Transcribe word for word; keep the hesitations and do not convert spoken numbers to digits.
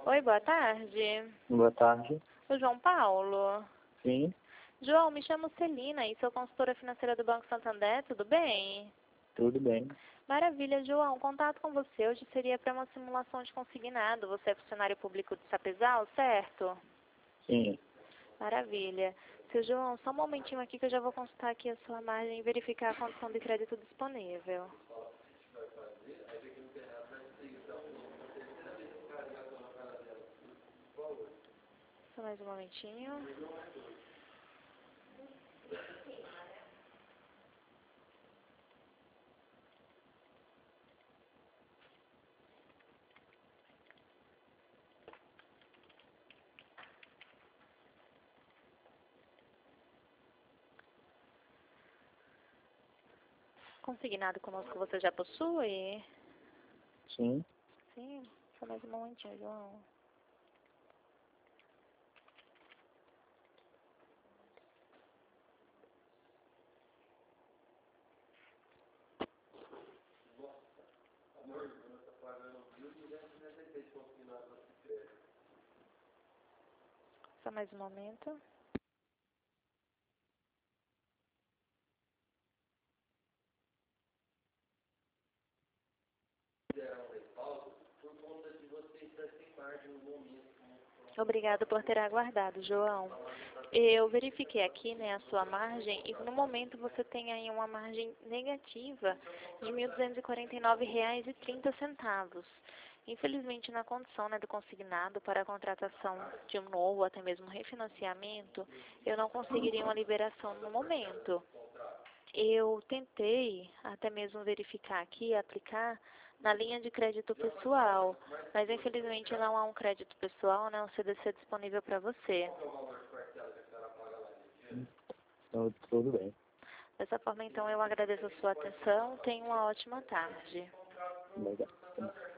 Oi, boa tarde. Boa tarde. O João Paulo. Sim, João, me chamo Celina e sou consultora financeira do Banco Santander, tudo bem? tudo bem. Maravilha, João. Contato com você hoje seria para uma simulação de consignado. Você é funcionário público de Sapezal, certo? Sim, Maravilha. Seu João, só um momentinho aqui que eu já vou consultar aqui a sua margem e verificar a condição de crédito disponível. Só mais um momentinho. Consignado conosco você já possui? sim. Sim, só mais um momentinho, João. Só mais um momento. Obrigado por ter aguardado, João. Eu verifiquei aqui, né, a sua margem e no momento você tem aí uma margem negativa de mil duzentos e quarenta e nove reais e trinta centavos. Infelizmente, na condição, né, do consignado para a contratação de um novo, até mesmo refinanciamento, eu não conseguiria uma liberação no momento. Eu tentei até mesmo verificar aqui, aplicar na linha de crédito pessoal, mas infelizmente não há um crédito pessoal, né, um C D C disponível para você. Então, tudo bem. Dessa forma, então, eu agradeço a sua atenção. Tenha uma ótima tarde. Legal.